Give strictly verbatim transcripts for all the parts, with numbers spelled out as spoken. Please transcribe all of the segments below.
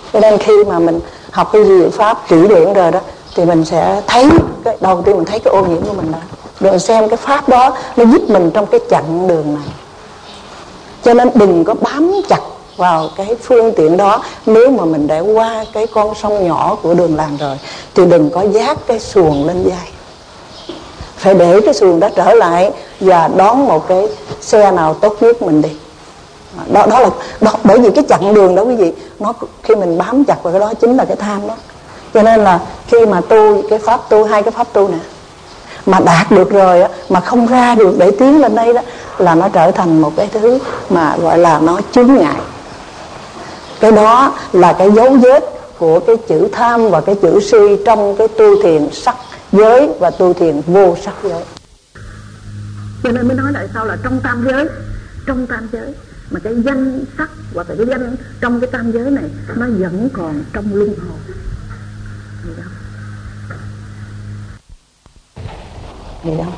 Cho nên khi mà mình học cái diệu pháp kỹ lưỡng rồi đó thì mình sẽ thấy cái đầu tiên mình thấy cái ô nhiễm của mình đó, rồi xem cái pháp đó nó giúp mình trong cái chặng đường này. Cho nên đừng có bám chặt vào cái phương tiện đó. Nếu mà mình đã qua cái con sông nhỏ của đường làng rồi thì đừng có vác cái xuồng lên vai, phải để cái xuồng đó trở lại và đón một cái xe nào tốt nhất mình đi. Đó, đó là đó, bởi vì cái chặng đường đó quý vị, nó khi mình bám chặt vào cái đó chính là cái tham đó. Cho nên là khi mà tu cái pháp tu, hai cái pháp tu nè, mà đạt được rồi á, mà không ra được để tiến lên đây đó, là nó trở thành một cái thứ mà gọi là nó chướng ngại. Cái đó là cái dấu vết của cái chữ tham và cái chữ si trong cái tu thiền sắc giới và tu thiền vô sắc giới. Cho nên mới nói lại sau là trong tam giới, trong tam giới mà cái danh sắc hoặc là cái danh trong cái tam giới này nó vẫn còn trong luân hồi. Vậy đâu.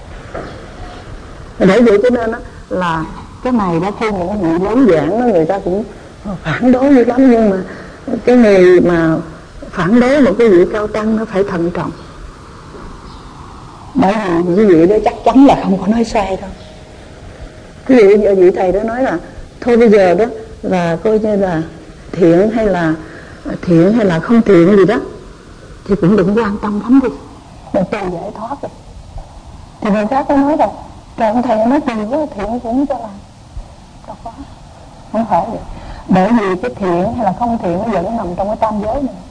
Để vậy cho nên đó, là cái này đó, khi những người lớn giảng đó, người ta cũng phản đối dữ lắm. Nhưng mà cái người mà phản đối một cái vị cao tăng nó phải thận trọng. Bởi vì những vị đó chắc chắn là không có nói sai đâu. Cái vị, vị thầy đó nói là thôi bây giờ đó là coi như là thiện hay là thiện hay là không thiện gì đó thì cũng đừng quan tâm lắm đi, mình tự giải thoát rồi. Thì người khác có nói rằng trời ông thầy nói gì với thiện cũng cho làm, đâu có, không phải vậy. Bởi vì cái thiện hay là không thiện nó vẫn nằm trong cái tam giới này.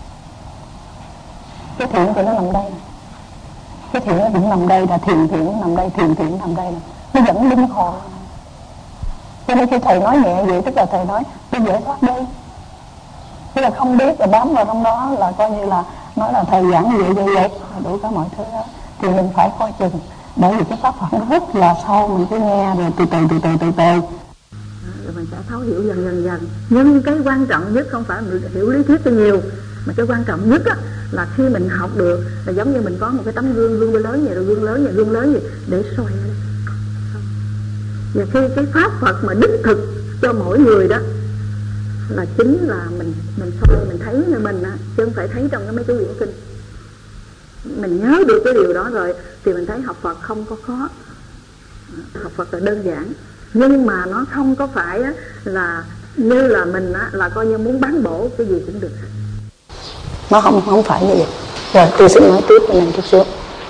Cái thiện thì nó nằm đây này, cái thiện nó vẫn nằm đây, là thiện thiện nó nằm đây, thiện thiện nằm đây này. Nó vẫn linh hồn. Cho nên khi thầy nói nhẹ vậy tức là thầy nói tôi giải thoát đi, tức là không biết là bám vào trong đó là coi như là nói là thầy giảng vậy vậy vậy đủ cả mọi thứ đó. Thì mình phải coi chừng, bởi vì cái pháp Phật nó rất là sâu, mình cứ nghe rồi từ từ từ từ từ từ rồi mình sẽ thấu hiểu dần dần dần. Nhưng cái quan trọng nhất không phải mình hiểu lý thuyết cho nhiều, mà cái quan trọng nhất á, là khi mình học được là giống như mình có một cái tấm gương, gương lớn vậy, rồi gương lớn vậy, gương lớn vậy để soi lên. Và khi cái pháp Phật mà đích thực cho mỗi người đó là chính là mình mình soi, mình thấy người mình á, chứ không phải thấy trong cái mấy cái quyển kinh. Mình nhớ được cái điều đó rồi thì mình thấy học Phật không có khó, học Phật là đơn giản. Nhưng mà nó không có phải á, là như là mình á, là coi như muốn bán bổ cái gì cũng được. Nó không không phải như vậy. Rồi tôi sẽ nói tiếp cái này chút xíu.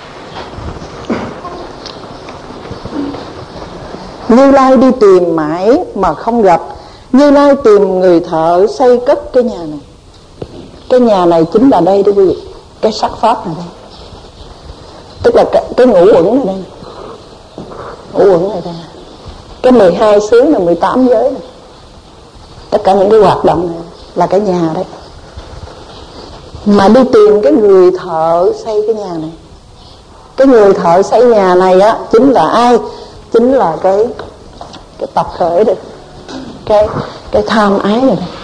Như Lai đi tìm mãi mà không gặp. Như Lai tìm người thợ xây cất cái nhà này. Cái nhà này chính là đây đó quý vị, cái sắc pháp này đây, tức là cái, cái ngũ uẩn này đây, ngũ uẩn này đây, cái mười hai xứ là mười tám giới này. Tất cả những cái hoạt động này là cái nhà đấy. Mà đi tìm cái người thợ xây cái nhà này. Cái người thợ xây nhà này á chính là ai? Chính là cái cái tập khởi đây, cái cái tham ái này đây.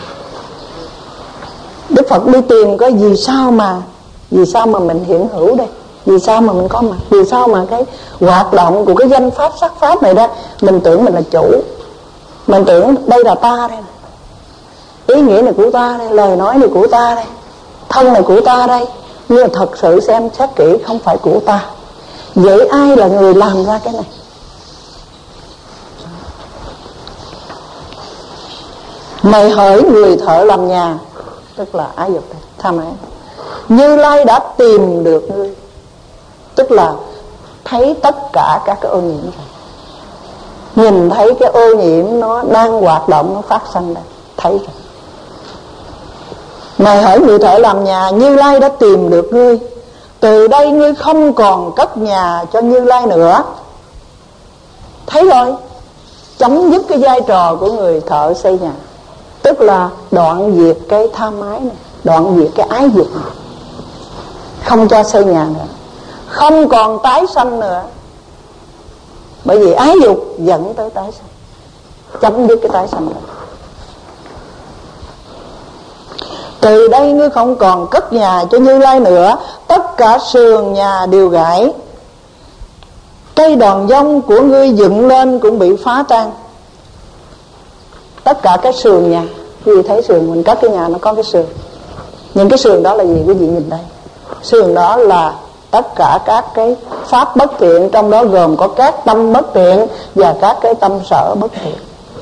Đức Phật đi tìm có vì sao mà vì sao mà mình hiện hữu đây, vì sao mà mình có mặt, vì sao mà cái hoạt động của cái danh pháp sắc pháp này đó, mình tưởng mình là chủ, mình tưởng đây là ta đây, ý nghĩa này của ta đây, lời nói này của ta đây, thân này của ta đây. Nhưng mà thật sự xem xét kỹ không phải của ta. Vậy ai là người làm ra cái này? Mày hỡi người thợ làm nhà, tức là ái dục đây, tham ái. Như Lai đã tìm được ngươi, tức là thấy tất cả các cái ô nhiễm rồi, nhìn thấy cái ô nhiễm nó đang hoạt động, nó phát sinh đây, thấy rồi. Mày hỡi người thợ làm nhà, Như Lai đã tìm được ngươi. Từ đây ngươi không còn cất nhà cho Như Lai nữa. Thấy rồi, chấm dứt cái vai trò của người thợ xây nhà, tức là đoạn diệt cái tham ái này, đoạn diệt cái ái dục này, không cho xây nhà nữa, không còn tái sanh nữa. Bởi vì ái dục dẫn tới tái sanh, chấm dứt cái tái sanh này. Từ đây ngươi không còn cất nhà cho Như Lai nữa. Tất cả sườn nhà đều gãy, cây đòn dông của ngươi dựng lên cũng bị phá tan. Tất cả cái sườn nhà, Quý vị thấy sườn mình cất cái nhà nó có cái sườn. Những cái sườn đó là gì quý vị nhìn đây? Sườn đó là tất cả các cái pháp bất thiện, trong đó gồm có các tâm bất thiện và các cái tâm sở bất thiện.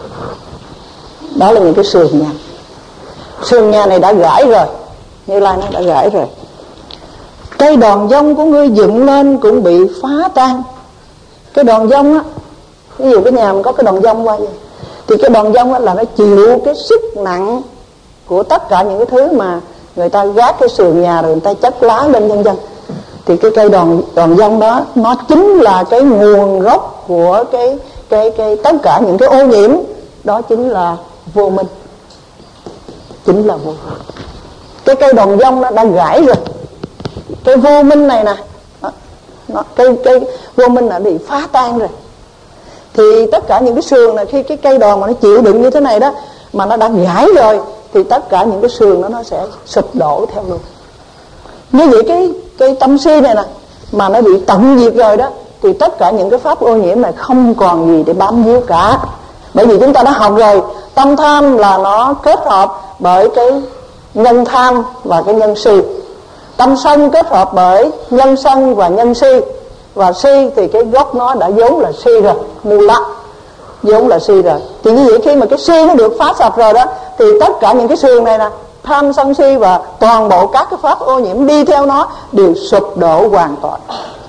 Đó là những cái sườn nhà. Sườn nhà này đã gãy rồi, Như Lai nó đã gãy rồi. Cây đòn dông của ngươi dựng lên cũng bị phá tan. Cái đòn dông á, ví dụ cái nhà mà có cái đòn dông qua vậy, thì cái đòn dông á là nó chịu cái sức nặng của tất cả những cái thứ mà người ta gác cái sườn nhà rồi người ta chất lá lên vân vân. Thì cái cây đòn đòn dông đó nó chính là cái nguồn gốc của cái cái cái tất cả những cái ô nhiễm. Đó chính là vô minh, chính là vô minh. Cái cây đòn dông nó đã gãy rồi. Cái vô minh này nè, nó, nó, cái cái vô minh đã bị phá tan rồi. Thì tất cả những cái sườn này, khi cái cây đòn mà nó chịu đựng như thế này đó, mà nó đã gãy rồi, thì tất cả những cái sườn đó nó sẽ sụp đổ theo luôn. Như vậy cái cái tâm si này nè, mà nó bị tận diệt rồi đó, thì tất cả những cái pháp ô nhiễm này không còn gì để bám víu cả. Bởi vì chúng ta đã học rồi, tâm tham là nó kết hợp bởi cái nhân tham và cái nhân si. Tâm sân kết hợp bởi nhân sân và nhân si. Và si thì cái gốc nó đã vốn là si rồi, mù lắc, vốn là si rồi. Thì như vậy khi mà cái si nó được phá sạch rồi đó, thì tất cả những cái sườn này nè, tham sân si và toàn bộ các cái pháp ô nhiễm đi theo nó đều sụp đổ hoàn toàn.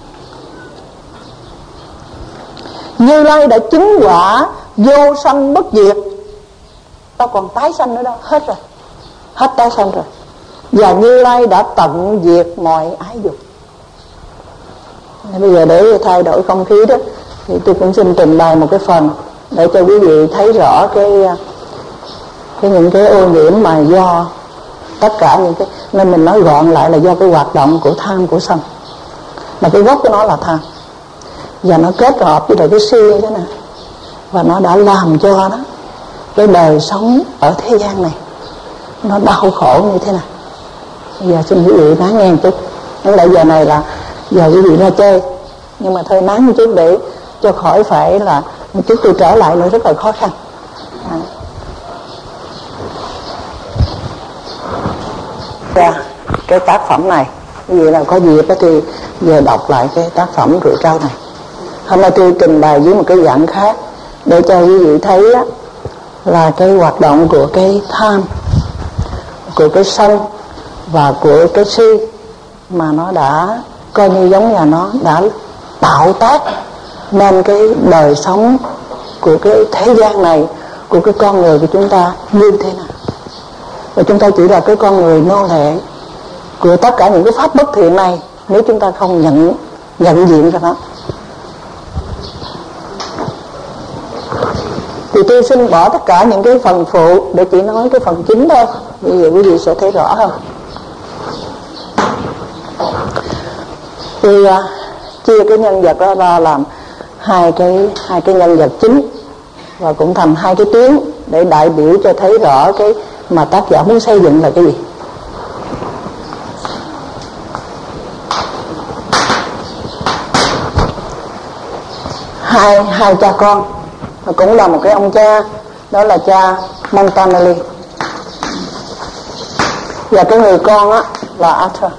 Như Lai đã chứng quả vô sanh bất diệt, đâu còn tái sanh nữa đâu, hết rồi, hết tái sanh rồi. Và Như Lai đã tận diệt mọi ái dục. Bây giờ để thay đổi không khí đó, thì tôi cũng xin trình bày một cái phần để cho quý vị thấy rõ cái cái những cái ô nhiễm mà do tất cả những cái, nên mình nói gọn lại là do cái hoạt động của tham của sân. Mà cái gốc của nó là tham, và nó kết hợp với lại cái si như thế này, và nó đã làm cho đó cái đời sống ở thế gian này nó đau khổ như thế này. Bây giờ xin quý vị lắng nghe một chút. Đến lại giờ này là giờ quý vị ra chơi, nhưng mà thôi nán một chút để cho khỏi phải là một chút tôi trở lại nữa rất là khó khăn. À. Ra cái tác phẩm này, quý vị nào có dịp thì giờ đọc lại cái tác phẩm Rượu Trâu này. Hôm nay tôi trình bày với một cái dạng khác để cho quý vị thấy á, là cái hoạt động của cái tham, của cái sân và của cái si mà nó đã coi như giống như nó đã tạo tác nên cái đời sống của cái thế gian này, của cái con người của chúng ta như thế nào. Và chúng ta chỉ là cái con người nô lệ của tất cả những cái pháp bất thiện này nếu chúng ta không nhận nhận diện ra nó. Thì tôi xin bỏ tất cả những cái phần phụ để chỉ nói cái phần chính thôi, vì vậy quý vị sẽ thấy rõ hơn. Thì uh, chia cái nhân vật đó ra làm hai cái hai cái nhân vật chính, và cũng thành hai cái tuyến để đại biểu cho thấy rõ cái mà tác giả muốn xây dựng là cái gì. Hai hai cha con, và cũng là một cái ông cha, đó là cha Montanelli, và cái người con á là Arthur.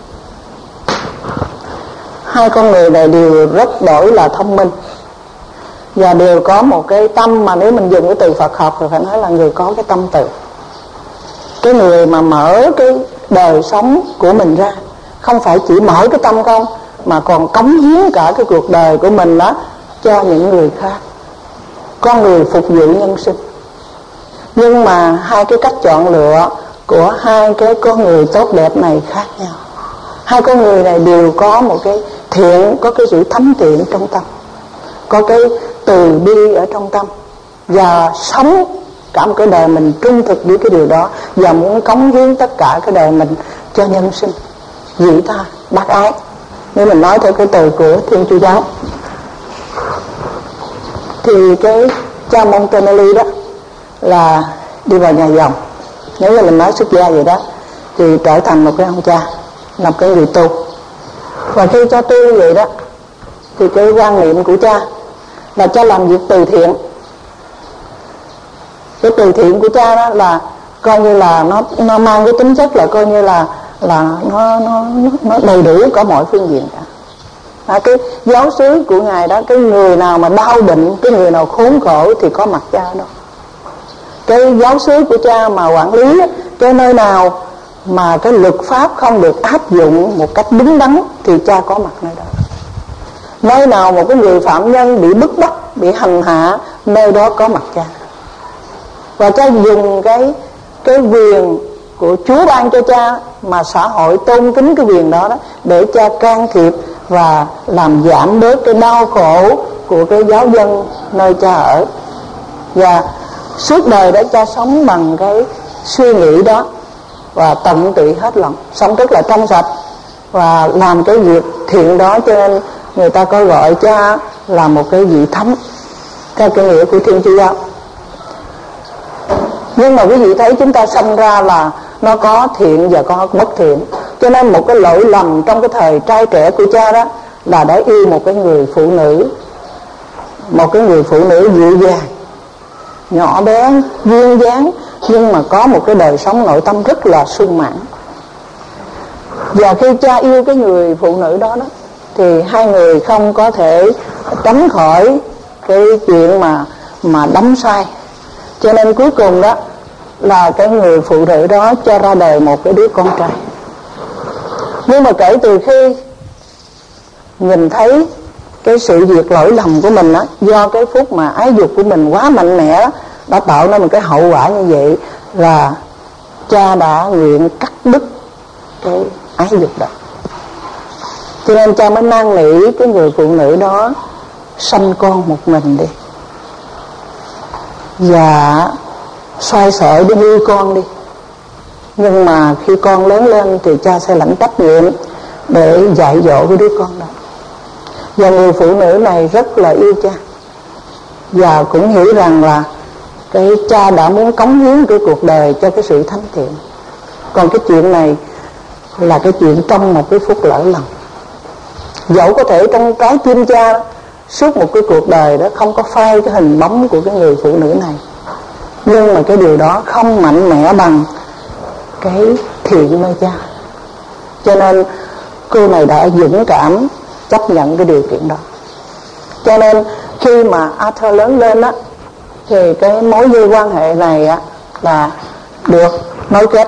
Hai con người này đều rất đổi là thông minh, và đều có một cái tâm mà nếu mình dùng cái từ Phật học thì phải nói là người có cái tâm từ. Cái người mà mở cái đời sống của mình ra, không phải chỉ mở cái tâm không, mà còn cống hiến cả cái cuộc đời của mình đó cho những người khác. Con người phục vụ nhân sinh. Nhưng mà hai cái cách chọn lựa của hai cái con người tốt đẹp này khác nhau. Hai con người này đều có một cái thiện, có cái sự thánh thiện trong tâm, có cái từ bi ở trong tâm, và sống cả một cái đời mình trung thực với cái điều đó, và muốn cống hiến tất cả cái đời mình cho nhân sinh, vị tha, bác ái, nếu mình nói theo cái từ của Thiên Chúa giáo. Thì cái cha Montanelli đó là đi vào nhà dòng, nếu như mình nói xuất gia vậy đó, thì trở thành một cái ông cha, làm cái người tu. Và khi cha tu vậy đó, thì cái quan niệm của cha là cha làm việc từ thiện. Cái từ thiện của cha đó là coi như là nó nó mang cái tính chất là coi như là là nó nó nó đầy đủ cả mọi phương diện cả. À, cái giáo xứ của ngài đó, cái người nào mà đau bệnh, cái người nào khốn khổ thì có mặt cha đó. Cái giáo xứ của cha mà quản lý cái nơi nào mà cái luật pháp không được áp dụng một cách đúng đắn thì cha có mặt nơi đó. Nơi nào một cái người phạm nhân bị bức bách, bị hành hạ, nơi đó có mặt cha. Và cha dùng cái cái quyền của Chúa ban cho cha mà xã hội tôn kính cái quyền đó đó để cha can thiệp và làm giảm bớt cái đau khổ của cái giáo dân nơi cha ở. Và suốt đời đó cha sống bằng cái suy nghĩ đó và tận tụy hết lòng, sống rất là trong sạch và làm cái việc thiện đó, cho nên người ta có gọi cha là một cái vị thánh theo cái nghĩa của Thiên Chúa giáo. Nhưng mà quý vị thấy chúng ta sanh ra là nó có thiện và có bất thiện, cho nên một cái lỗi lầm trong cái thời trai trẻ của cha đó là đã yêu một cái người phụ nữ, một cái người phụ nữ dịu dàng, nhỏ bé, duyên dáng, nhưng mà có một cái đời sống nội tâm rất là sung mãn. Và khi cha yêu cái người phụ nữ đó đó thì hai người không có thể tránh khỏi cái chuyện mà mà đắm say, cho nên cuối cùng đó là cái người phụ nữ đó cho ra đời một cái đứa con trai. Nhưng mà kể từ khi nhìn thấy cái sự việc lỗi lầm của mình đó, do cái phút mà ái dục của mình quá mạnh mẽ đó, đã tạo nên một cái hậu quả như vậy, là cha đã nguyện cắt đứt cái ái dục đó. Cho nên cha mới năn nỉ cái người phụ nữ đó sanh con một mình đi, và xoay sở đi nuôi con đi. Nhưng mà khi con lớn lên thì cha sẽ lãnh trách nhiệm để dạy dỗ cái đứa con đó. Và người phụ nữ này rất là yêu cha, và cũng hiểu rằng là cái cha đã muốn cống hiến cái cuộc đời cho cái sự thánh thiện. Còn cái chuyện này là cái chuyện trong một cái phút lỡ lầm. Dẫu có thể trong trái tim cha suốt một cái cuộc đời đó không có phai cái hình bóng của cái người phụ nữ này, nhưng mà cái điều đó không mạnh mẽ bằng cái thiện nơi cha. Cho nên cô này đã dũng cảm chấp nhận cái điều kiện đó. Cho nên khi mà Arthur lớn lên á, thì cái mối dây quan hệ này á là được nối kết.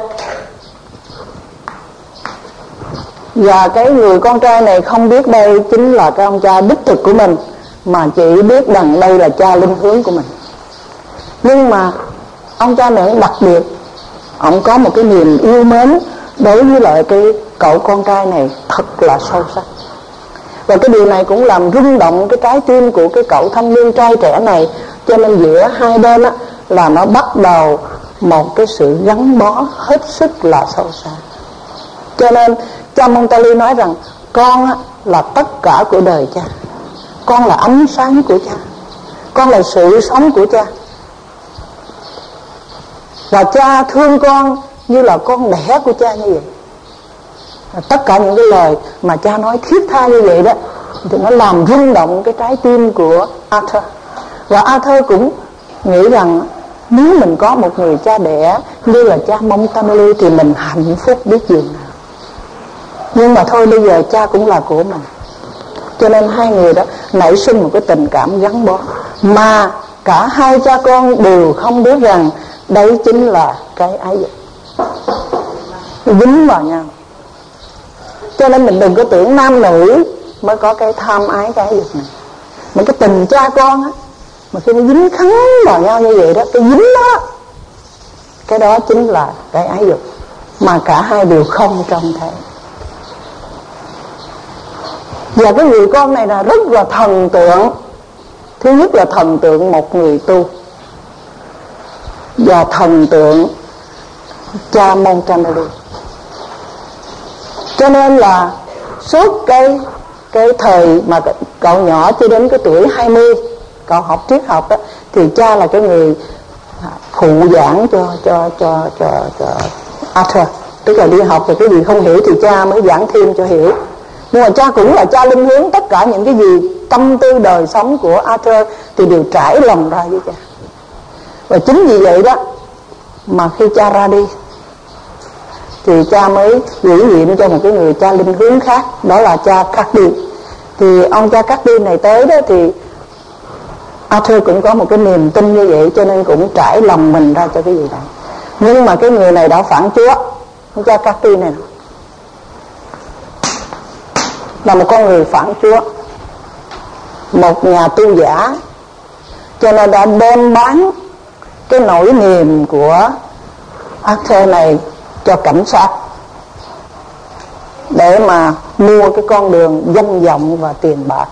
Và cái người con trai này không biết đây chính là cái ông cha đích thực của mình, mà chỉ biết rằng đây là cha linh hướng của mình. Nhưng mà ông cha này đặc biệt, ông có một cái niềm yêu mến đối với lại cái cậu con trai này thật là sâu sắc. Và cái điều này cũng làm rung động cái trái tim của cái cậu thanh niên trai trẻ này. Cho nên giữa hai bên á, là nó bắt đầu một cái sự gắn bó hết sức là sâu xa. Cho nên cha Montali nói rằng con á, là tất cả của đời cha, con là ánh sáng của cha, con là sự sống của cha, và cha thương con như là con đẻ của cha như vậy. Tất cả những cái lời mà cha nói thiết tha như vậy đó thì nó làm rung động cái trái tim của Arthur. Và Arthur cũng nghĩ rằng nếu mình có một người cha đẻ như là cha Montali thì mình hạnh phúc biết gì nào. Nhưng mà thôi, bây giờ cha cũng là của mình. Cho nên hai người đó nảy sinh một cái tình cảm gắn bó, mà cả hai cha con đều không biết rằng đấy chính là cái ái dục, dính vào nhau. Cho nên mình đừng có tưởng nam nữ mới có cái tham ái cái ái dục này. Mà cái tình cha con á, mà khi nó dính khắn vào nhau như vậy đó, cái dính đó, cái đó chính là cái ái dục, mà cả hai đều không trong thể. Và cái người con này là rất là thần tượng. Thứ nhất là thần tượng một người tu, và thần tượng cha Montali. Cho nên là suốt cái cái thời mà cậu nhỏ chưa đến cái tuổi hai mươi, cậu học triết học đó, thì cha là cái người phụ giảng cho cho cho cho, cho Arthur. Tức là đi học thì cái gì không hiểu thì cha mới giảng thêm cho hiểu. Nhưng mà cha cũng là cha linh hướng, tất cả những cái gì tâm tư đời sống của Arthur thì đều trải lòng ra với cha. Và chính vì vậy đó Mà khi cha ra đi thì cha mới gửi nhiệm cho một cái người cha linh hướng khác, đó là cha Cardi. Thì ông cha Cardi này tới đó thì Arthur cũng có một cái niềm tin như vậy, cho nên cũng trải lòng mình ra cho cái gì đó. Nhưng mà cái người này đã phản Chúa. Ông cha Cardi này là một con người phản Chúa, một nhà tu giả, cho nên đã đem bán cái nỗi niềm của Arthur này cho cảnh sát để mà mua cái con đường danh vọng và tiền bạc.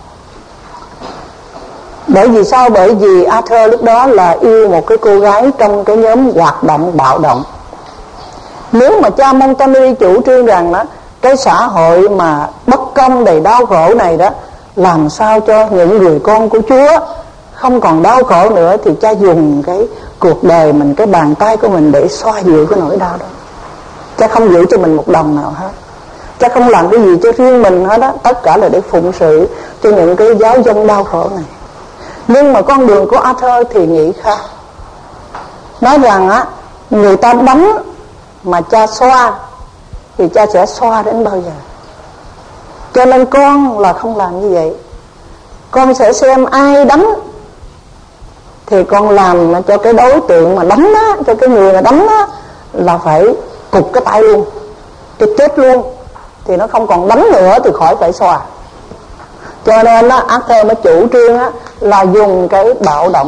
Bởi vì sao? Bởi vì Arthur lúc đó là yêu một cái cô gái trong cái nhóm hoạt động bạo động. Nếu mà cha Montgomery chủ trương rằng đó, cái xã hội mà bất công đầy đau khổ này đó, làm sao cho những người con của Chúa không còn đau khổ nữa, thì cha dùng cái cuộc đời mình, cái bàn tay của mình để xoa dịu cái nỗi đau đó. Cha không giữ cho mình một đồng nào hết. Cha không làm cái gì cho riêng mình hết đó, tất cả là để phụng sự cho những cái giáo dân đau khổ này. Nhưng mà con đường của Arthur thì nghĩ khác. Nói rằng á, người ta đánh mà cha xoa thì cha sẽ xoa đến bao giờ. Cho nên con là không làm như vậy. Con sẽ xem ai đánh thì con làm cho cái đối tượng mà đánh á, cho cái người mà đánh á, là phải cụt cái tay luôn, cái chết luôn, thì nó không còn đánh nữa thì khỏi phải xoa. Cho nên á, Arthur mới chủ trương á, là dùng cái bạo động,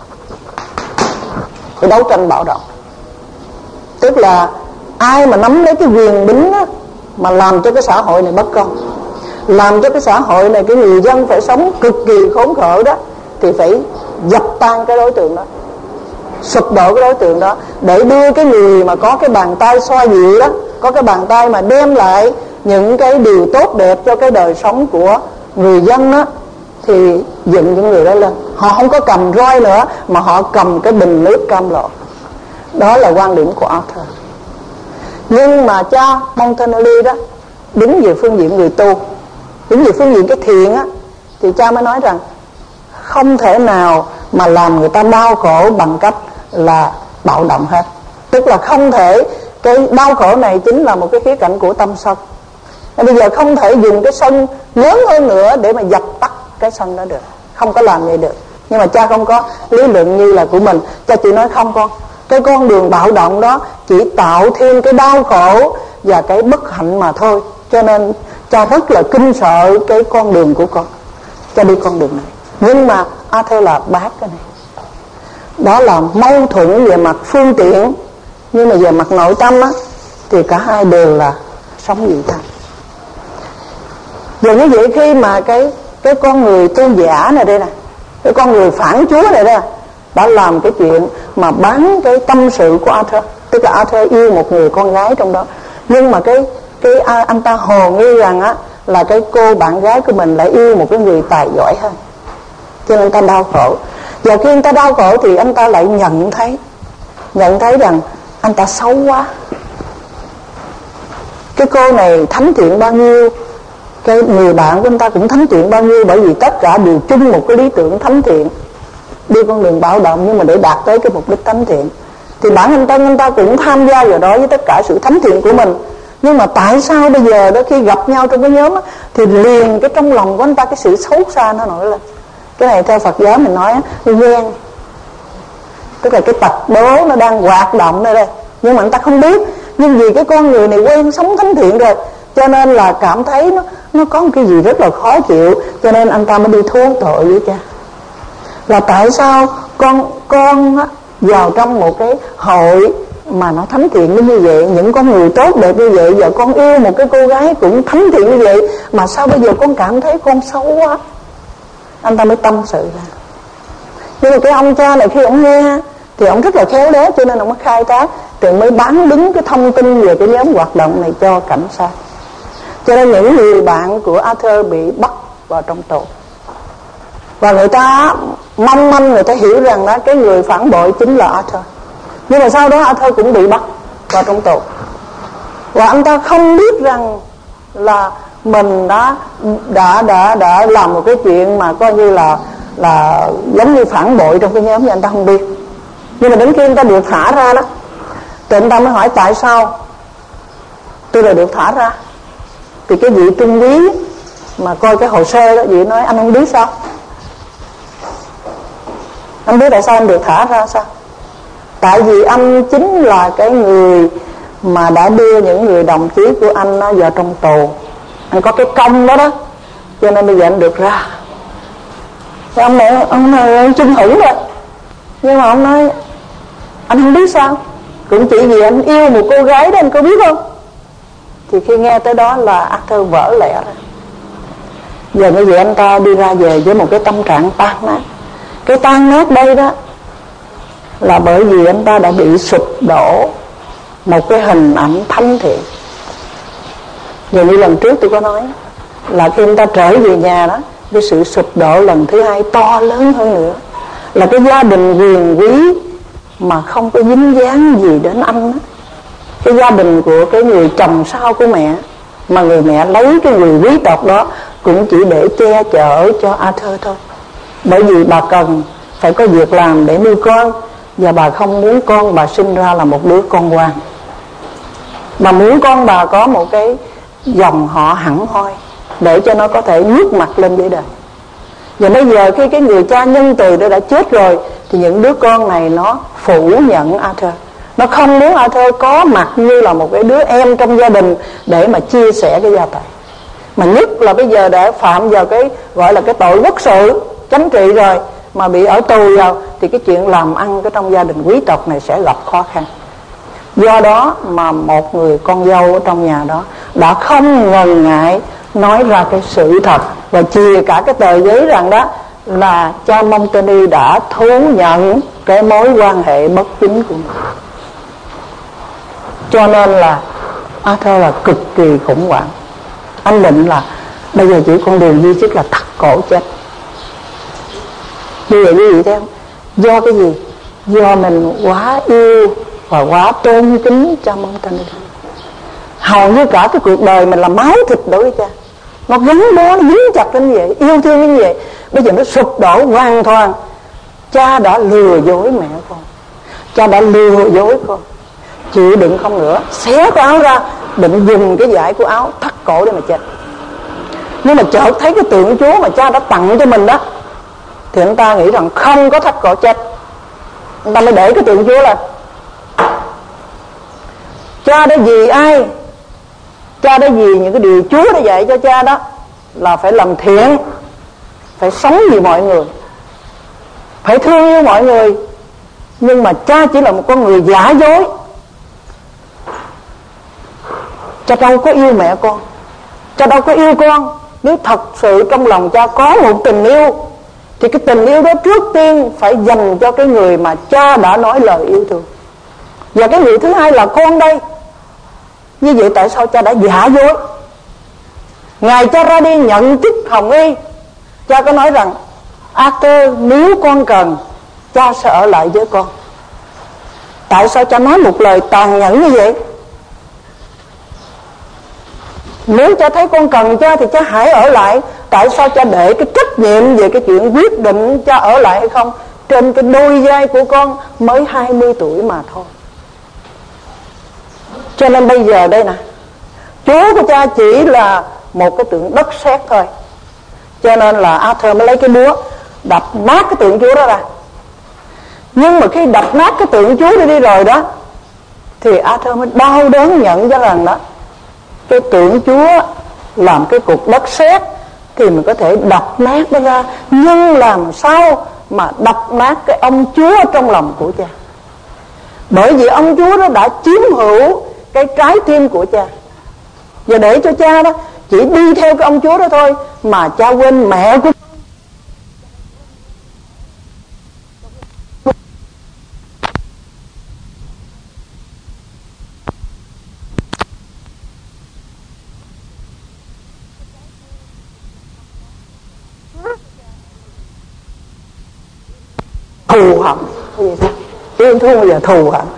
cái đấu tranh bạo động. Tức là ai mà nắm lấy cái quyền bính á, mà làm cho cái xã hội này bất công, làm cho cái xã hội này cái người dân phải sống cực kỳ khốn khổ đó, thì phải dập tan cái đối tượng đó, sụp đổ cái đối tượng đó, để đưa cái người mà có cái bàn tay xoa dịu đó, có cái bàn tay mà đem lại những cái điều tốt đẹp cho cái đời sống của người dân đó, thì dựng những người đó lên. Họ không có cầm roi nữa, mà họ cầm cái bình nước cam lộ. Đó là quan điểm của Arthur. Nhưng mà cha Montgomery đó đứng về phương diện người tu, đứng về phương diện cái thiện á, thì cha mới nói rằng không thể nào mà làm người ta đau khổ bằng cách là bạo động hết. Tức là không thể, cái đau khổ này chính là một cái khía cạnh của tâm sân. Bây giờ không thể dùng cái sân lớn hơn nữa để mà dập tắt cái sân đó được, không có làm vậy được. Nhưng mà cha không có lý luận như là của mình. Cha chỉ nói không con, cái con đường bạo động đó chỉ tạo thêm cái đau khổ và cái bất hạnh mà thôi. Cho nên cha rất là kinh sợ cái con đường của con, cha đi con đường này. Nhưng mà Arthur là bác cái này. Đó là mâu thuẫn về mặt phương tiện, nhưng mà về mặt nội tâm á, thì cả hai đều là sống dị thân. Rồi như vậy khi mà cái cái con người tu giả này đây nè, cái con người phản Chúa này đây đã làm cái chuyện mà bán cái tâm sự của Arthur. Tức là Arthur yêu một người con gái trong đó, nhưng mà cái cái anh ta hồ nghi rằng á là cái cô bạn gái của mình lại yêu một cái người tài giỏi hơn, cho nên anh ta đau khổ. Và khi anh ta đau khổ thì anh ta lại nhận thấy nhận thấy rằng anh ta xấu quá. Cái cô này thánh thiện bao nhiêu, cái người bạn của anh ta cũng thánh thiện bao nhiêu, bởi vì tất cả đều chung một cái lý tưởng thánh thiện, đi con đường bạo động nhưng mà để đạt tới cái mục đích thánh thiện. Thì bản thân anh ta cũng tham gia vào đó với tất cả sự thánh thiện của mình. Nhưng mà tại sao bây giờ đó khi gặp nhau trong cái nhóm đó, thì liền cái trong lòng của anh ta cái sự xấu xa nó nổi lên. Cái này theo Phật giáo mình nói ghen, tức là cái tật đố nó đang hoạt động ở đây, nhưng mà anh ta không biết. Nhưng vì cái con người này quen sống thánh thiện rồi, cho nên là cảm thấy nó nó có một cái gì rất là khó chịu, cho nên anh ta mới đi thú tội với cha. Là tại sao con con á, vào trong một cái hội mà nó thánh thiện như vậy, những con người tốt đẹp như vậy, và con yêu một cái cô gái cũng thánh thiện như vậy, mà sao bây giờ con cảm thấy con xấu quá? Anh ta mới tâm sự ra. Nhưng mà cái ông cha này khi ông nghe thì ông rất là khéo léo, cho nên ông mới khai thác, thì mới bán đứng cái thông tin về cái nhóm hoạt động này cho cảnh sát. Cho nên những người bạn của Arthur bị bắt vào trong tù, và người ta mong manh người ta hiểu rằng đó cái người phản bội chính là Arthur. Nhưng mà sau đó Arthur cũng bị bắt vào trong tù, và anh ta không biết rằng là mình đã đã đã đã làm một cái chuyện mà coi như là là giống như phản bội trong cái nhóm, thì anh ta không biết. Nhưng mà đến khi anh ta được thả ra đó, Thì anh ta mới hỏi tại sao tôi lại được thả ra. Thì cái vị trung quý mà coi cái hồ sơ đó, vị nói anh không biết sao, anh biết tại sao anh được thả ra sao? Tại vì anh chính là cái người mà đã đưa những người đồng chí của anh vào trong tù. Anh có cái công đó đó, cho nên bây giờ anh được ra. Thì ông này ông này ông chinh hủng rồi, nhưng mà ông nói anh không biết sao, cũng chỉ vì anh yêu một cô gái đó, anh có biết không? Thì khi nghe tới đó là Arthur vỡ lẽ ra. Giờ như vậy anh ta đi ra về với một cái tâm trạng tan nát. Cái tan nát đây đó là bởi vì anh ta đã bị sụp đổ một cái hình ảnh thánh thiện. Giờ như lần trước tôi có nói là khi anh ta trở về nhà đó, cái sự sụp đổ lần thứ hai to lớn hơn nữa là cái gia đình quyền quý mà không có dính dáng gì đến anh đó. Cái gia đình của cái người chồng sau của mẹ, mà người mẹ lấy cái người quý tộc đó cũng chỉ để che chở cho Arthur thôi. Bởi vì bà cần phải có việc làm để nuôi con, và bà không muốn con bà sinh ra là một đứa con quan. Bà muốn con bà có một cái dòng họ hẳn hoi để cho nó có thể ngước mặt lên với đời. Và bây giờ khi cái người cha nhân từ đó đã chết rồi, thì những đứa con này nó phủ nhận Arthur. Nó không muốn Arthur có mặt như là một cái đứa em trong gia đình để mà chia sẻ cái gia tài. Mà nhất là bây giờ đã phạm vào cái gọi là cái tội quốc sự chánh trị rồi, mà bị ở tù vào, thì cái chuyện làm ăn cái trong gia đình quý tộc này sẽ gặp khó khăn. Do đó mà một người con dâu ở trong nhà đó đã không ngần ngại nói ra cái sự thật và chìa cả cái tờ giấy rằng đó là cha Montaigne đã thú nhận cái mối quan hệ bất chính của mình. Cho nên là Arthur là cực kỳ khủng hoảng. Anh định là bây giờ chỉ con đường duy nhất là thắt cổ chết. Như vậy quý vị thấy không? Do cái gì? Do mình quá yêu và quá tôn kính cha Montaigne. Hầu như cả cái cuộc đời mình là máu thịt đối với cha. Nó gắn bó, nó dính chặt đến như vậy, yêu thương như vậy. Bây giờ nó sụp đổ hoàn toàn. Cha đã lừa dối mẹ con, cha đã lừa dối con, chịu đựng không nữa, xé cái áo ra, định dùng cái dải của áo thắt cổ để mà chết. Nhưng mà chợt thấy cái tượng Chúa mà cha đã tặng cho mình đó, thì anh ta nghĩ rằng không có thắt cổ chết. Anh ta mới để cái tượng Chúa lên. Cha đã vì ai? Cha đã vì những cái điều Chúa đã dạy cho cha đó, là phải làm thiện, phải sống vì mọi người, phải thương yêu mọi người. Nhưng mà cha chỉ là một con người giả dối. Cha đâu có yêu mẹ con, cha đâu có yêu con. Nếu thật sự trong lòng cha có một tình yêu, thì cái tình yêu đó trước tiên phải dành cho cái người mà cha đã nói lời yêu thương. Và cái người thứ hai là con đây. Như vậy tại sao cha đã giả dối? Ngày cha ra đi nhận chức hồng y, cha có nói rằng Arthur, nếu con cần, cha sẽ ở lại với con. Tại sao cha nói một lời tàn nhẫn như vậy? Nếu cha thấy con cần cha thì cha hãy ở lại. Tại sao cha để cái trách nhiệm về cái chuyện quyết định cha ở lại hay không trên cái đôi vai của con mới hai mươi tuổi mà thôi? Cho nên bây giờ đây nè, Chúa của cha chỉ là một cái tượng đất sét thôi. Cho nên là Arthur mới lấy cái búa đập nát cái tượng Chúa đó ra. Nhưng mà khi đập nát cái tượng Chúa đi đi rồi đó, thì Arthur mới đau đớn nhận ra rằng đó, cái tượng Chúa làm cái cục đất sét thì mình có thể đập nát nó ra, nhưng làm sao mà đập nát cái ông Chúa trong lòng của cha? Bởi vì ông Chúa đó đã chiếm hữu cái trái tim của cha. Và để cho cha đó chỉ đi theo cái ông Chúa đó thôi, mà cha quên mẹ của thù hận. Yêu thương bây giờ thù hận.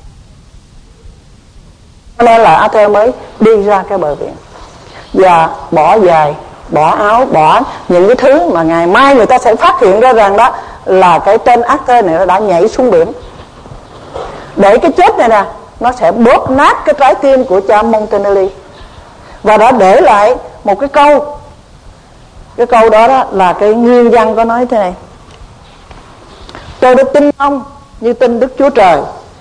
Cho nên là Arthur mới đi ra cái bờ biển và bỏ giày, bỏ áo, bỏ những cái thứ mà ngày mai người ta sẽ phát hiện ra rằng đó là cái tên Arthur này nó đã nhảy xuống biển. Để cái chết này nè nó sẽ bóp nát cái trái tim của cha Montanelli, và đã để lại một cái câu. Cái câu đó, đó là cái nguyên văn có nói thế này: tôi đã tin ông như tin Đức Chúa Trời.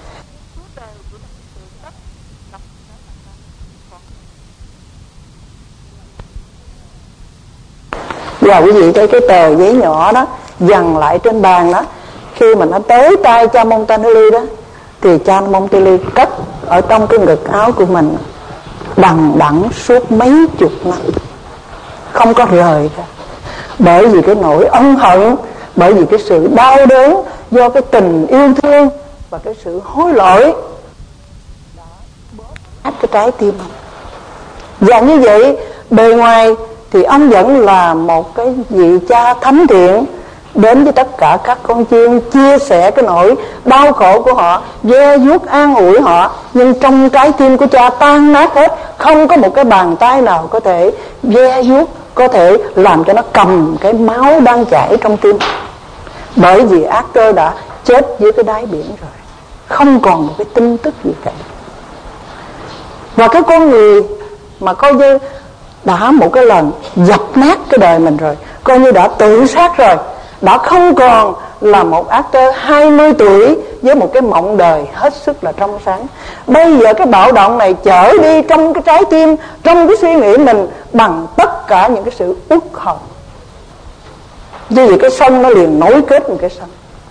Và quý vị thấy cái tờ giấy nhỏ đó dằn lại trên bàn đó, khi mà nó tới tay cha Montanelli đó, thì cha Montanelli cất ở trong cái ngực áo của mình đằng đẵng suốt mấy chục năm, không có rời ra. Bởi vì cái nỗi ân hận, bởi vì cái sự đau đớn do cái tình yêu thương và cái sự hối lỗi đã bóp nát cái trái tim ông. Và như vậy, bề ngoài thì ông vẫn là một cái vị cha thánh thiện, đến với tất cả các con chiên, chia sẻ cái nỗi đau khổ của họ, ve vuốt an ủi họ. Nhưng trong trái tim của cha tan nát hết, không có một cái bàn tay nào có thể ve vuốt, có thể làm cho nó cầm cái máu đang chảy trong tim. Bởi vì Arthur đã chết dưới cái đáy biển rồi, không còn một cái tin tức gì cả. Và cái con người mà coi như đã một cái lần dập nát cái đời mình rồi, coi như đã tự sát rồi, đã không còn là một Arthur hai mươi tuổi với một cái mộng đời hết sức là trong sáng. Bây giờ cái bạo động này chở đi trong cái trái tim, trong cái suy nghĩ mình, bằng tất cả những cái sự uất hận. Như vậy cái sông nó liền nối kết một cái sông.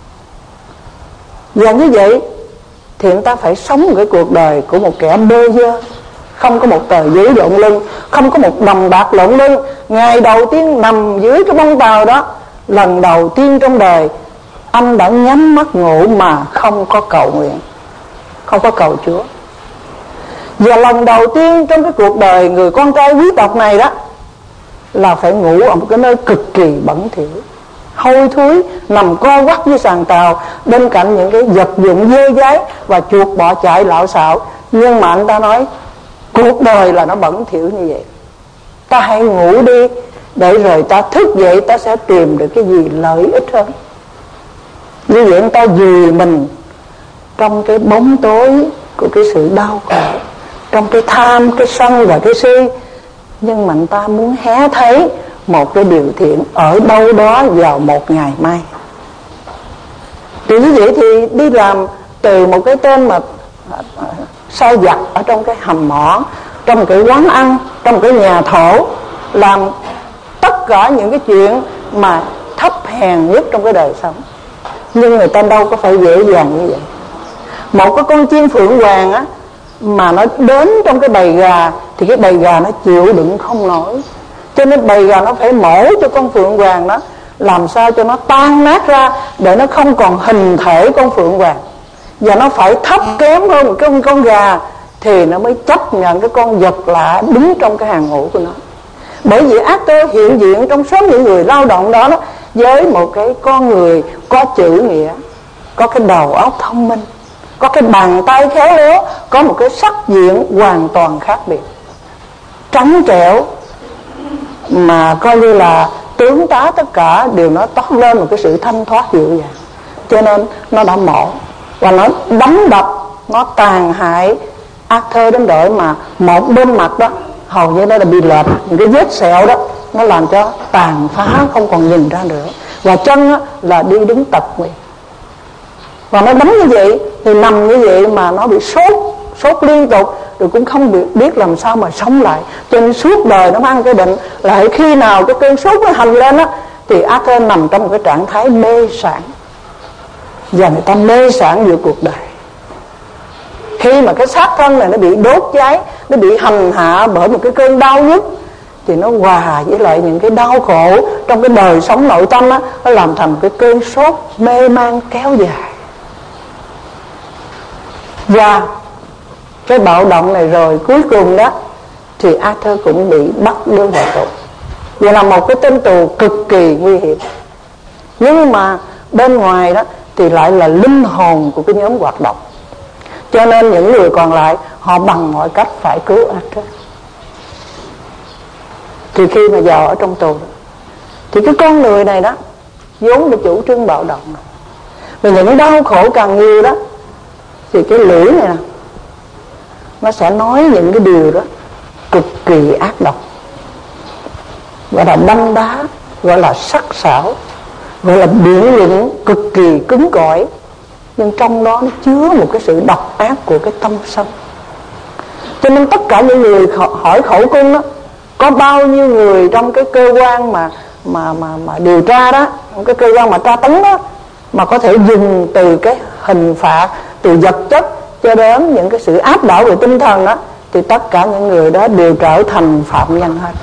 Và như vậy thì người ta phải sống một cái cuộc đời của một kẻ bơ vơ, không có một tờ giấy lộn lưng, không có một đồng bạc lộn lưng. Ngày đầu tiên nằm dưới cái bông tàu đó, lần đầu tiên trong đời anh đã nhắm mắt ngủ mà không có cầu nguyện, không có cầu Chúa. Và lần đầu tiên trong cái cuộc đời người con trai quý tộc này đó là phải ngủ ở một cái nơi cực kỳ bẩn thỉu, hôi thối, nằm co quắp dưới sàn tàu, bên cạnh những cái vật dụng dơ dáy và chuột bọ chạy lạo xạo. Nhưng mà anh ta nói cuộc đời là nó bẩn thỉu như vậy, ta hãy ngủ đi, để rồi ta thức dậy ta sẽ tìm được cái gì lợi ích hơn. Như vậy anh ta vùi mình trong cái bóng tối của cái sự đau khổ, trong cái tham, cái sân và cái si. Nhưng mà anh ta muốn hé thấy một cái điều thiện ở đâu đó vào một ngày mai. Thì như vậy thì đi làm từ một cái tên mà sai vặt ở trong cái hầm mỏ, trong một cái quán ăn, trong một cái nhà thổ, làm tất cả những cái chuyện mà thấp hèn nhất trong cái đời sống. Nhưng người ta đâu có phải dễ dàng như vậy. Một cái con chim phượng hoàng á, mà nó đến trong cái bầy gà, thì cái bầy gà nó chịu đựng không nổi, cho nên bầy gà nó phải mổ cho con phượng hoàng đó, làm sao cho nó tan nát ra, để nó không còn hình thể con phượng hoàng. Và nó phải thấp kém hơn một con, con gà, thì nó mới chấp nhận cái con vật lạ đứng trong cái hàng ngũ của nó. Bởi vì Arthur hiện diện trong số những người lao động đó, đó với một cái con người có chữ nghĩa, có cái đầu óc thông minh, có cái bàn tay khéo léo, có một cái sắc diện hoàn toàn khác biệt, trắng trẻo, mà coi như là tướng tá tất cả đều nó toát lên một cái sự thanh thoát dịu dàng. Cho nên nó đã mổ và nó đấm đập, nó tàn hại Arthur đến đổi mà một bên mặt đó hầu như nó đã bị lệch, những cái vết sẹo đó nó làm cho tàn phá không còn nhìn ra nữa. Và chân á, là đi đứng tật nguyện. Và nó đấm như vậy thì nằm như vậy mà nó bị sốt, sốt liên tục, rồi cũng không biết, biết làm sao mà sống lại. Cho nên suốt đời nó mang cái bệnh là khi nào cái cơn sốt nó hành lên á, thì Arthur nằm trong một cái trạng thái mê sản. Và người ta mê sản giữa cuộc đời. Khi mà cái xác thân này nó bị đốt cháy, nó bị hành hạ bởi một cái cơn đau nhức, thì nó hòa với lại những cái đau khổ trong cái đời sống nội tâm á, nó làm thành một cái cơn sốt mê man kéo dài. Và cái bạo động này rồi cuối cùng đó thì Arthur cũng bị bắt đưa vào tù. Vậy là một cái tên tù cực kỳ nguy hiểm. Nhưng mà bên ngoài đó thì lại là linh hồn của cái nhóm hoạt động. Cho nên những người còn lại họ bằng mọi cách phải cứu Arthur. Thì khi mà vào ở trong tù đó, thì cái con người này đó vốn là chủ trương bạo động. Và những đau khổ càng nhiều đó, thì cái lưỡi này nè, nó sẽ nói những cái điều đó cực kỳ ác độc, gọi là đanh đá, gọi là sắc sảo, gọi là biện luận cực kỳ cứng cỏi, nhưng trong đó nó chứa một cái sự độc ác của cái tâm sân. Cho nên tất cả những người hỏi khẩu cung đó, có bao nhiêu người trong cái cơ quan mà mà mà mà điều tra đó, cái cơ quan mà tra tấn đó, mà có thể dùng từ cái hình phạt, từ vật chất cho đến những cái sự áp đảo về tinh thần đó, thì tất cả những người đó đều trở thành phạm nhân hết.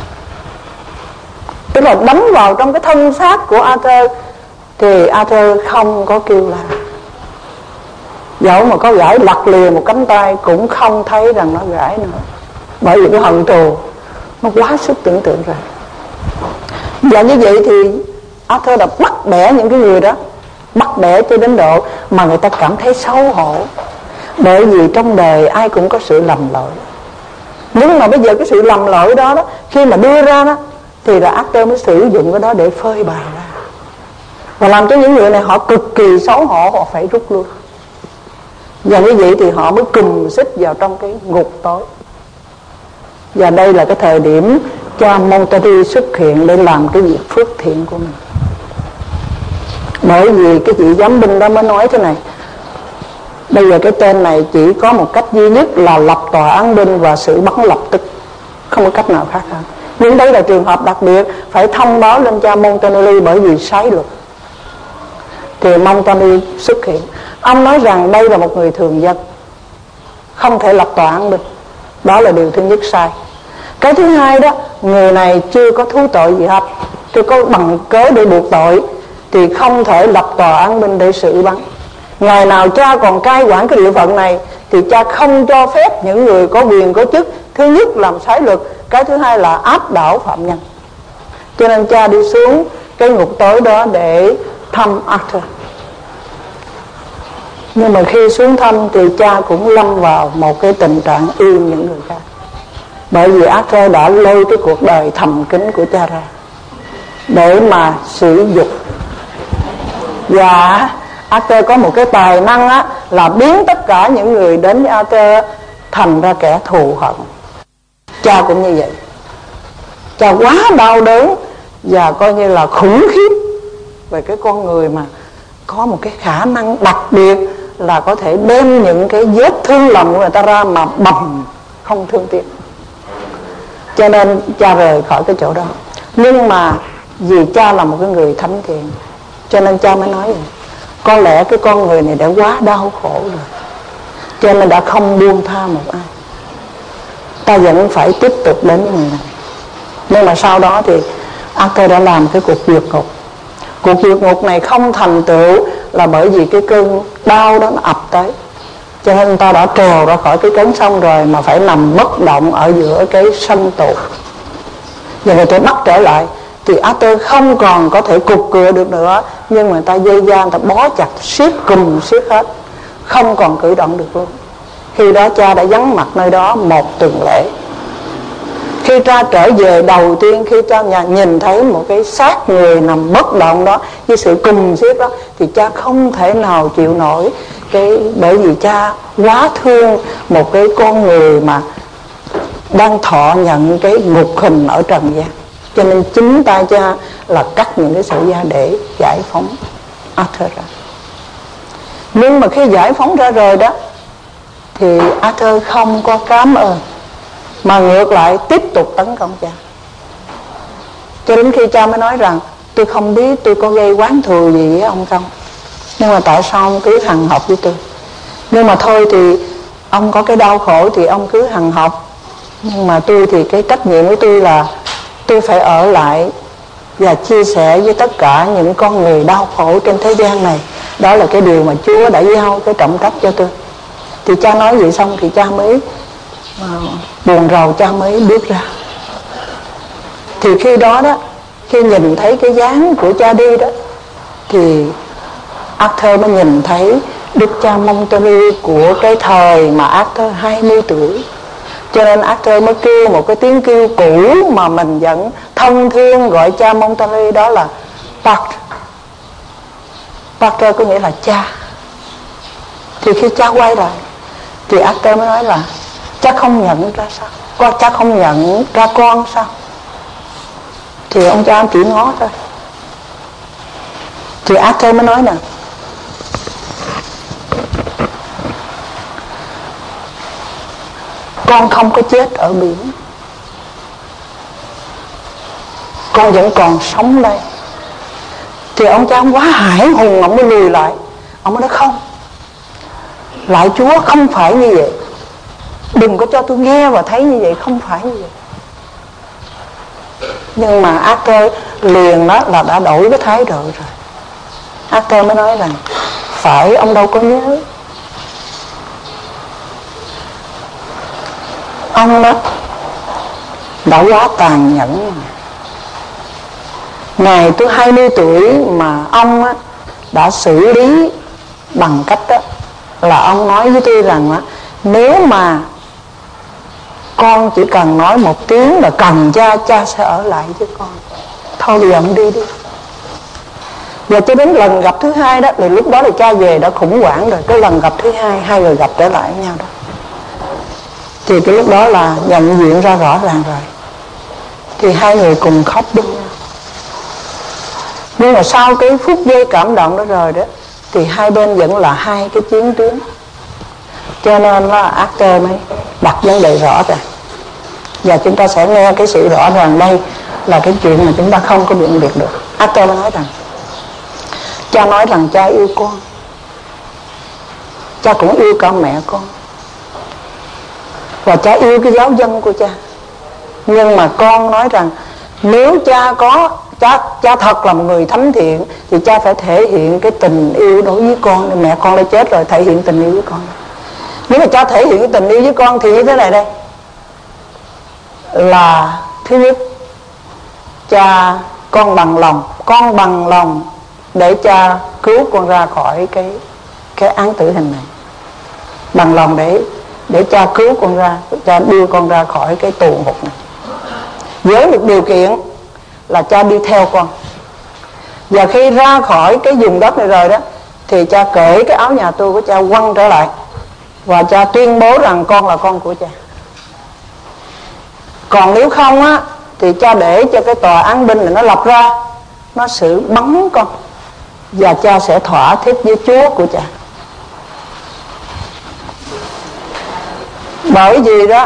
Tức là đánh vào trong cái thân xác của Arthur, thì Arthur không có kêu la. Dẫu mà có gãi lặt lìa một cánh tay cũng không thấy rằng nó gãi nữa, bởi vì cái hận thù nó quá sức tưởng tượng rồi. Và như vậy thì Arthur đã bắt bẻ những cái người đó, bắt bẻ cho đến độ mà người ta cảm thấy xấu hổ. Bởi vì trong đời ai cũng có sự lầm lỗi, nhưng mà bây giờ cái sự lầm lỗi đó, đó khi mà đưa ra đó, thì là Arthur mới sử dụng cái đó để phơi bày ra, và làm cho những người này họ cực kỳ xấu hổ, họ phải rút lui. Và như vậy thì họ mới cùm xích vào trong cái ngục tối. Và đây là cái thời điểm cha Montague xuất hiện để làm cái việc phước thiện của mình. Bởi vì cái chị giám binh đó mới nói thế này: bây giờ cái tên này chỉ có một cách duy nhất là lập tòa án binh và xử bắn lập tức, không có cách nào khác hơn. Nhưng đây là trường hợp đặc biệt, phải thông báo lên cha Montanelli bởi vì sai luật. Thì Montanelli xuất hiện, ông nói rằng đây là một người thường dân, không thể lập tòa án binh. Đó là điều thứ nhất sai. Cái thứ hai đó, người này chưa có thú tội gì hết, chưa có bằng cớ để buộc tội, thì không thể lập tòa án binh để xử bắn. Ngày nào cha còn cai quản cái địa phận này thì cha không cho phép những người có quyền có chức, thứ nhất làm trái luật, cái thứ hai là áp đảo phạm nhân. Cho nên cha đi xuống cái ngục tối đó để thăm Arthur. Nhưng mà khi xuống thăm thì cha cũng lâm vào một cái tình trạng yêu những người khác, bởi vì Arthur đã lôi cái cuộc đời thầm kín của cha ra để mà sử dụng. Và Arthur có một cái tài năng á, là biến tất cả những người đến với Arthur thành ra kẻ thù hận. Cha cũng như vậy. Cha quá đau đớn và coi như là khủng khiếp về cái con người mà có một cái khả năng đặc biệt là có thể đem những cái vết thương lòng của người ta ra mà bầm không thương tiếc. Cho nên cha rời khỏi cái chỗ đó. Nhưng mà vì cha là một cái người thánh thiện, cho nên cha mới nói vậy. Có lẽ cái con người này đã quá đau khổ rồi, cho nên đã không buông tha một ai. Ta vẫn phải tiếp tục đến với người này. Nhưng mà sau đó thì Arthur đã làm cái cuộc vượt ngục. Cuộc vượt ngục này không thành tựu là bởi vì cái cơn đau đó nó ập tới, cho nên ta đã trèo ra khỏi cái cống sông rồi mà phải nằm bất động ở giữa cái sông tù. Và người ta bắt trở lại thì Arthur không còn có thể cục cựa được nữa, nhưng mà người ta dây da, người ta bó chặt, siết cùm siết hết, không còn cử động được luôn. Khi đó cha đã vắng mặt nơi đó một tuần lễ. Khi cha trở về đầu tiên, khi cha nhà nhìn thấy một cái xác người nằm bất động đó với sự cùm xiết đó, thì cha không thể nào chịu nổi cái, bởi vì cha quá thương một cái con người mà đang thọ nhận cái ngục hình ở trần gian. Cho nên chính tay cha là cắt những cái sợi da để giải phóng Arthur ra. Nhưng mà khi giải phóng ra rồi đó thì Arthur không có cảm ơn, mà ngược lại tiếp tục tấn công cha. Cho đến khi cha mới nói rằng tôi không biết tôi có gây oán thù gì với ông không, nhưng mà tại sao ông cứ hằn học với tôi. Nhưng mà thôi thì ông có cái đau khổ thì ông cứ hằn học, nhưng mà tôi thì cái trách nhiệm của tôi là tôi phải ở lại và chia sẻ với tất cả những con người đau khổ trên thế gian này. Đó là cái điều mà Chúa đã giao cái trọng trách cho tôi. Thì cha nói vậy xong thì cha mới uh, buồn rầu, cha mới bước ra. Thì khi đó đó, khi nhìn thấy cái dáng của cha đi đó, thì Arthur mới nhìn thấy đức cha Montague của cái thời mà Arthur hai mươi tuổi. Cho nên Arthur mới kêu một cái tiếng kêu cũ mà mình vẫn thân thương gọi cha Montague, đó là Pater. Pater có nghĩa là cha. Thì khi cha quay lại thì Arthur mới nói là cha không nhận ra sao? Con cha không nhận ra con sao? Thì ông cha chỉ ngó thôi. Thì Arthur mới nói nè, con không có chết ở biển, con vẫn còn sống đây. Thì ông cha ông quá hải hùng, ông mới lùi lại. Ông mới nói không, lại Chúa không phải như vậy, đừng có cho tôi nghe và thấy như vậy, không phải như vậy. Nhưng mà Arthur liền đó là đã đổi cái thái độ rồi. Arthur mới nói rằng phải, ông đâu có nhớ. Ông đó đã quá tàn nhẫn. Ngày tôi hai mươi tuổi mà ông á, đã xử lý bằng cách đó là ông nói với tôi rằng á, nếu mà con chỉ cần nói một tiếng là cần cha, cha sẽ ở lại với con. Thôi bây giờ ông đi đi. Và cho đến lần gặp thứ hai đó, thì lúc đó là cha về đã khủng hoảng rồi. Cái lần gặp thứ hai, hai người gặp trở lại với nhau đó, thì cái lúc đó là nhận diện ra rõ ràng rồi. Thì hai người cùng khóc bên nhau. Nhưng mà sau cái phút giây cảm động đó rồi đó, thì hai bên vẫn là hai cái chiến tuyến. Cho nên là Arthur mới đặt vấn đề rõ ràng. Và chúng ta sẽ nghe cái sự rõ ràng đây là cái chuyện mà chúng ta không có biện biệt được. Arthur mới nói rằng cha nói rằng cha yêu con, cha cũng yêu cả mẹ con, và cha yêu cái giáo dân của cha. Nhưng mà con nói rằng nếu cha có cha, cha thật là một người thánh thiện thì cha phải thể hiện cái tình yêu đối với con. Mẹ con đã chết rồi, thể hiện tình yêu với con. Nếu mà cha thể hiện cái tình yêu với con thì như thế này đây, là thứ nhất, cha con bằng lòng, con bằng lòng để cha cứu con ra khỏi cái cái án tử hình này, bằng lòng để để cha cứu con ra, cha đưa con ra khỏi cái tù ngục này, với một điều kiện là cha đi theo con. Và khi ra khỏi cái vùng đất này rồi đó, thì cha cởi cái áo nhà tù của cha quăng trở lại, và cha tuyên bố rằng con là con của cha. Còn nếu không á, thì cha để cho cái tòa án binh này nó lập ra, nó xử bắn con, và cha sẽ thỏa thích với Chúa của cha. Bởi vì đó,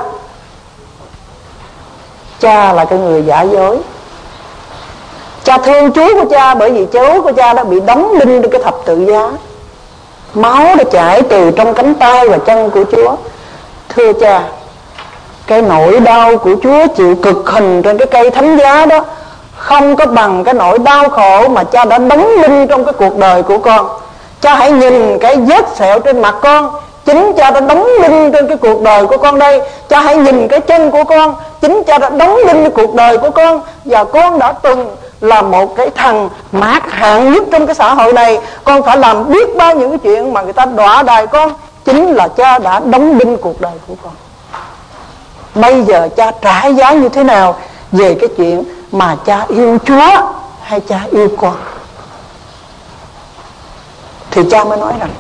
cha là cái người giả dối. Cha thương Chúa của cha, bởi vì Chúa của cha đã bị đóng đinh trên cái thập tự giá, máu đã chảy từ trong cánh tay và chân của Chúa. Thưa cha, cái nỗi đau của Chúa chịu cực hình trên cái cây thánh giá đó không có bằng cái nỗi đau khổ mà cha đã đóng đinh trong cái cuộc đời của con. Cha hãy nhìn cái vết sẹo trên mặt con, chính cha đã đóng đinh trên cái cuộc đời của con đây. Cha hãy nhìn cái chân của con, chính cha đã đóng đinh cái cuộc đời của con. Và con đã từng là một cái thằng mát hạng nhất trong cái xã hội này. Con phải làm biết bao những cái chuyện mà người ta đọa đài con, chính là cha đã đóng đinh cuộc đời của con. Bây giờ cha trả giá như thế nào về cái chuyện mà cha yêu Chúa hay cha yêu con? Thì cha mới nói rằng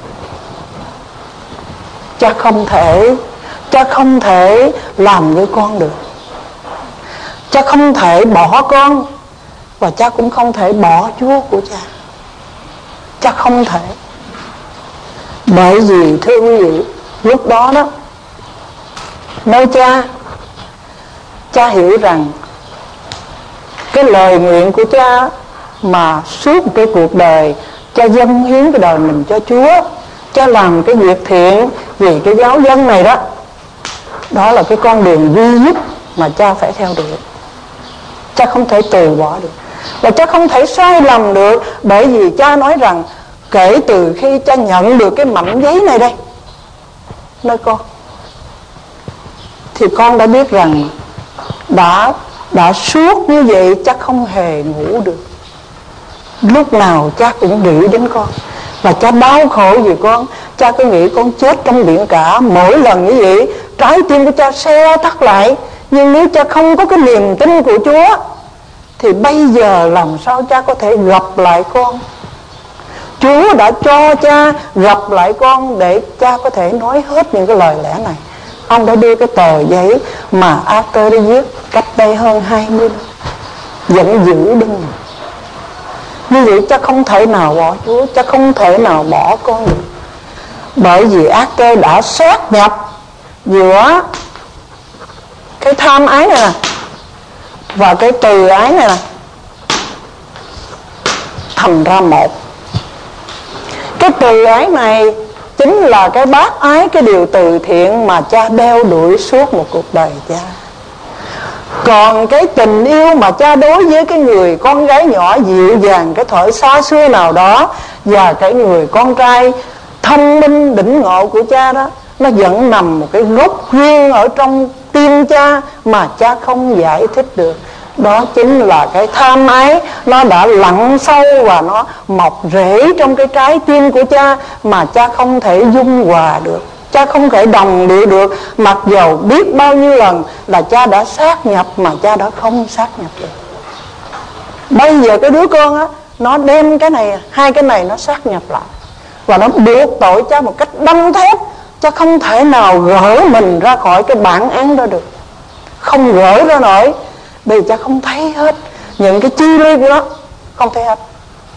cha không thể cha không thể làm như con được. Cha không thể bỏ con, và cha cũng không thể bỏ Chúa của cha. Cha không thể. Bởi vì thưa quý vị, lúc đó đó, nơi cha, cha hiểu rằng cái lời nguyện của cha mà suốt cái cuộc đời cha dâng hiến cái đời mình cho Chúa, cha làm cái việc thiện vì cái giáo dân này đó, đó là cái con đường duy nhất mà cha phải theo đuổi. Cha không thể từ bỏ được, và cha không thể sai lầm được. Bởi vì cha nói rằng kể từ khi cha nhận được cái mảnh giấy này đây nơi con, thì con đã biết rằng đã đã suốt như vậy cha không hề ngủ được. Lúc nào cha cũng nghĩ đến con, và cha đau khổ vì con. Cha cứ nghĩ con chết trong biển cả. Mỗi lần như vậy trái tim của cha se thắt lại. Nhưng nếu cha không có cái niềm tin của Chúa thì bây giờ làm sao cha có thể gặp lại con? Chúa đã cho cha gặp lại con để cha có thể nói hết những cái lời lẽ này. Ông đã đưa cái tờ giấy mà Arthur đã viết cách đây hơn hai mươi năm, vẫn giữ bên mình. Như vậy cha không thể nào bỏ Chúa, cha không thể nào bỏ con được. Bởi vì Arthur đã sát nhập giữa cái tham ái này nè và cái từ ái này nè thành ra một. Cái từ ái này chính là cái bác ái, cái điều từ thiện mà cha đeo đuổi suốt một cuộc đời cha. Còn cái tình yêu mà cha đối với cái người con gái nhỏ dịu dàng, cái thuở xa xưa nào đó, và cái người con trai thông minh đỉnh ngộ của cha đó, nó vẫn nằm một cái gốc riêng ở trong tim cha mà cha không giải thích được. Đó chính là cái tham ái, nó đã lặn sâu và nó mọc rễ trong cái trái tim của cha mà cha không thể dung hòa được, cha không thể đồng điệu được. Mặc dầu biết bao nhiêu lần là cha đã sát nhập mà cha đã không sát nhập được. Bây giờ cái đứa con á, nó đem cái này, hai cái này nó sát nhập lại, và nó buộc tội cha một cách đanh thép. Cha không thể nào gỡ mình ra khỏi cái bản án đó được, không gỡ ra nổi. Bởi vì cha không thấy hết những cái chi ly của nó, không thấy hết.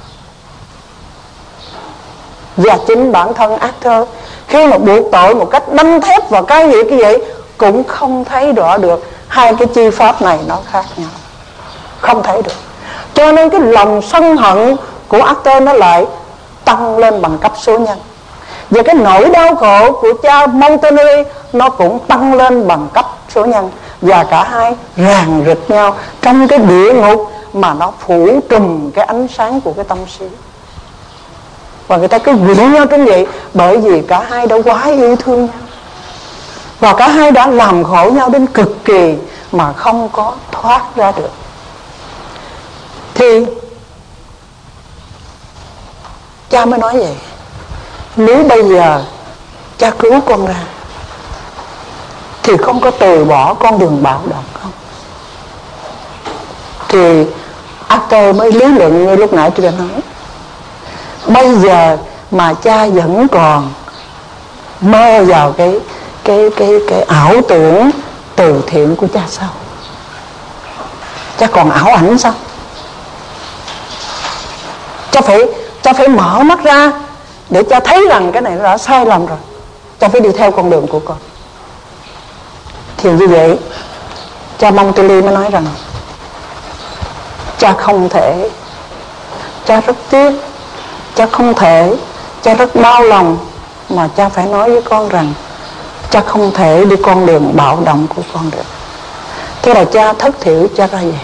Và chính bản thân Arthur khi mà buộc tội một cách đanh thép vào cái gì cái vậy cũng không thấy rõ được hai cái chi pháp này nó khác nhau, không thấy được. Cho nên cái lòng sân hận của Arthur nó lại tăng lên bằng cấp số nhân. Và cái nỗi đau khổ của cha Montanelli nó cũng tăng lên bằng cấp số nhân. Và cả hai ràng rịch nhau trong cái địa ngục mà nó phủ trùm cái ánh sáng của cái tâm trí. Và người ta cứ gửi nhau trong vậy, bởi vì cả hai đã quá yêu thương nhau, và cả hai đã làm khổ nhau đến cực kỳ mà không có thoát ra được. Thì cha mới nói vậy, nếu bây giờ cha cứu con ra thì không có từ bỏ con đường bạo động không? Thì Arthur mới lý luận như lúc nãy tôi đã nói, bây giờ mà cha vẫn còn mơ vào cái cái cái cái ảo tưởng từ thiện của cha sao? Cha còn ảo ảnh sao? Cha phải cha phải mở mắt ra để cha thấy rằng cái này nó đã sai lầm rồi. Cha phải đi theo con đường của con. Thì như vậy cha Montanelli mới nói rằng cha không thể, cha rất tiếc, cha không thể, cha rất đau lòng mà cha phải nói với con rằng cha không thể đi con đường bạo động của con được. Thế là cha thất thiểu, cha ra về.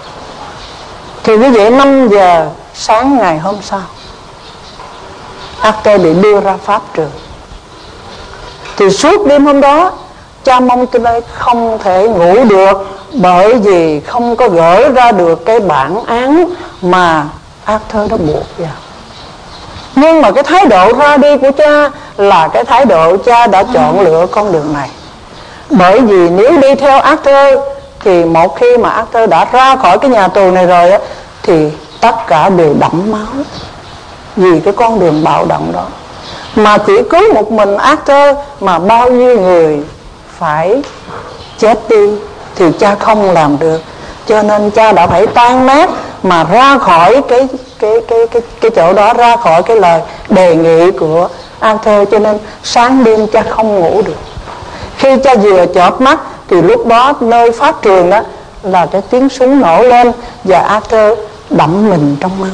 Thì như vậy năm giờ sáng ngày hôm sau, Arthur bị đưa ra pháp trường. Thì suốt đêm hôm đó cha Montanelli không thể ngủ được, bởi vì không có gỡ ra được cái bản án mà Arthur đã buộc vào. Nhưng mà cái thái độ ra đi của cha là cái thái độ cha đã chọn lựa con đường này. Bởi vì nếu đi theo Arthur thì một khi mà Arthur đã ra khỏi cái nhà tù này rồi á, thì tất cả đều đẫm máu vì cái con đường bạo động đó. Mà chỉ cứu một mình Arthur mà bao nhiêu người phải chết đi thì cha không làm được. Cho nên cha đã phải tan nát mà ra khỏi cái cái cái cái cái chỗ đó, ra khỏi cái lời đề nghị của Arthur. Cho nên sáng đêm cha không ngủ được. Khi cha vừa chợp mắt thì lúc đó nơi pháp trường đó là cái tiếng súng nổ lên và Arthur đẫm mình trong máu.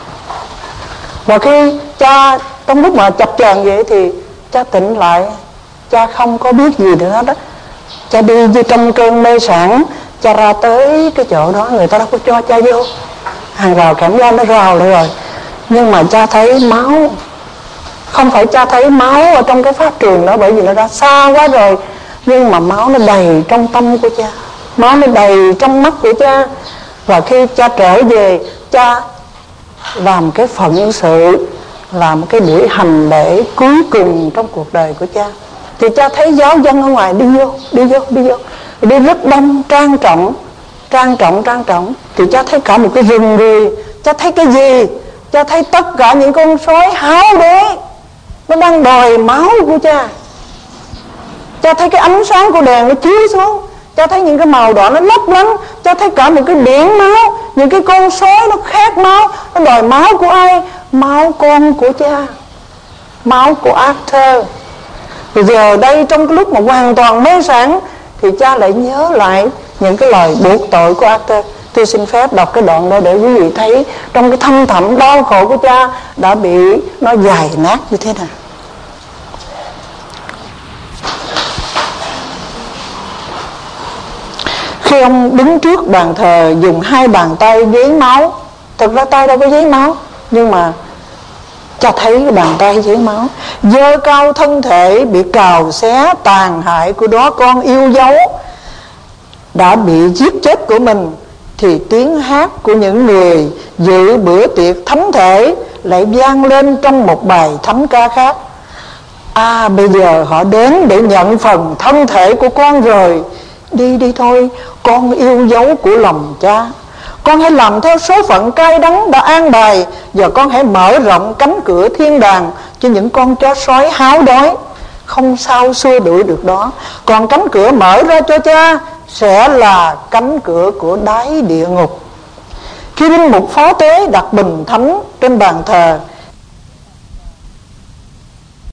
Và khi cha trong lúc mà chập chờn vậy thì cha tỉnh lại, cha không có biết gì nữa đó. Cha đi như trong cơn mê sản, cha ra tới cái chỗ đó, người ta đâu có cho cha vô, hàng rào kẽm gai nó rào lại rồi. Nhưng mà cha thấy máu. Không phải cha thấy máu ở trong cái pháp trường đó, bởi vì nó đã xa quá rồi. Nhưng mà máu nó đầy trong tâm của cha, máu nó đầy trong mắt của cha. Và khi cha trở về, cha làm cái phận sự, làm cái buổi hành lễ cuối cùng trong cuộc đời của cha. Thì cha thấy giáo dân ở ngoài đi vô, đi vô, đi vô, đi rất đông, trang trọng, trang trọng, trang trọng. Thì cha thấy cả một cái rừng người. Cha thấy cái gì? Cha thấy tất cả những con sói háo đế, nó đang đòi máu của cha. Cha thấy cái ánh sáng của đèn nó chiếu xuống, cha thấy những cái màu đỏ nó lấp lánh, cha thấy cả một cái biển máu, những cái con sói nó khát máu, nó đòi máu của ai? Máu con của cha, máu của Arthur. Rồi giờ đây trong cái lúc mà hoàn toàn mê sảng thì cha lại nhớ lại những cái lời buộc tội của Arthur. Tôi xin phép đọc cái đoạn đó để quý vị thấy trong cái thâm thẳm đau khổ của cha đã bị nó dày nát như thế nào. Khi ông đứng trước bàn thờ dùng hai bàn tay giấy máu, thực ra tay đâu có giấy máu, nhưng mà cho thấy cái bàn tay giấy máu, dơ cao thân thể bị cào xé tàn hại của đó con yêu dấu đã bị giết chết của mình, thì tiếng hát của những người dự bữa tiệc thánh thể lại vang lên trong một bài thánh ca khác. À, bây giờ họ đến để nhận phần thân thể của con rồi. Đi đi thôi, con yêu dấu của lòng cha. Con hãy làm theo số phận cay đắng đã an bài. Giờ con hãy mở rộng cánh cửa thiên đàng cho những con chó sói háo đói, không sao xua đuổi được đó. Còn cánh cửa mở ra cho cha sẽ là cánh cửa của đáy địa ngục. Khi linh mục phó tế đặt bình thánh trên bàn thờ,